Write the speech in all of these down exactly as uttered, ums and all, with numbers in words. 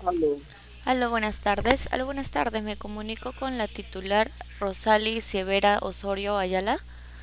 Aló. Aló, buenas tardes. Aló, buenas tardes. Me comunico con la titular Rosali Sievera Osorio Ayala.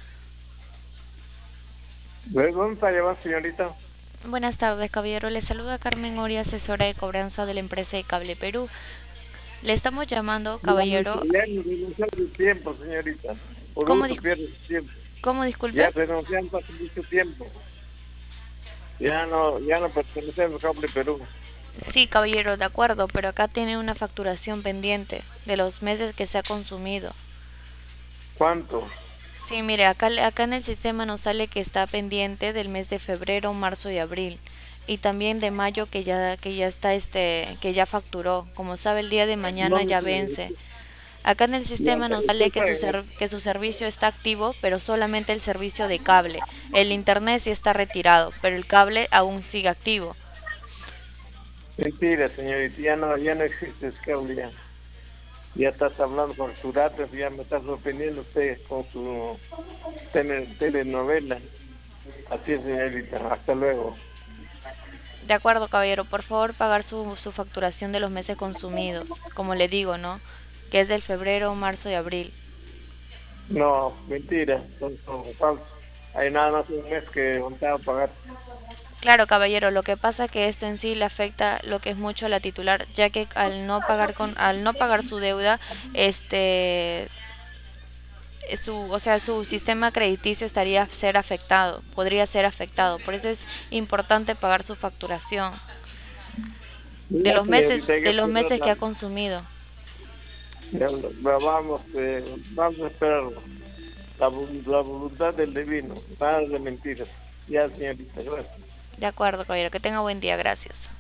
¿De dónde está llamando, señorita? Buenas tardes, caballero. Le saluda Carmen Oria, asesora de cobranza de la empresa de Cable Perú. Le estamos llamando, Ya no, caballero. ya no renunciar su tiempo, señorita. Por ¿Cómo, gusto dis- pierde su tiempo. ¿Cómo disculpe? Ya renunciamos hace mucho tiempo. Ya no, ya no pertenecemos a Cable Perú. Sí, caballero, de acuerdo, pero acá tiene una facturación pendiente de los meses que se ha consumido. ¿Cuánto? Sí, mire, acá, acá en el sistema nos sale que está pendiente del mes de febrero, marzo y abril. Y también de mayo que ya, que ya está este, que ya facturó. Como sabe, el día de mañana No, ya vence. señorita. Acá en el Ya, sistema nos usted sale que su, sabe, ser- que su servicio está activo, pero solamente el servicio de cable. El internet sí está retirado, pero el cable aún sigue activo. mentira, señorita. Ya no, ya no existe ese cable ya. Ya estás hablando por su datos, ya me está sorprendiendo usted con su tele- telenovela. Así es, señorita. Hasta luego. De acuerdo, caballero, por favor pagar su, su facturación de los meses consumidos. Como le digo, ¿no? Que es del febrero, marzo y abril. No, mentira, son, son falsos. Hay nada más un mes que contaba pagar. Claro, caballero, lo que pasa que esto en sí le afecta lo que es mucho a la titular, ya que al no pagar con, al no pagar su deuda, este su, o sea, su sistema crediticio estaría ser afectado, podría ser afectado. Por eso es importante pagar su facturación de Ya, los meses, señorita, hay que de los esperar meses que la, ha consumido. ya, la- vamos, eh, vamos a esperar la, vol- la voluntad del divino, nada de mentiras. Ya, señorita, gracias. De acuerdo, caballero, que tenga buen día, gracias.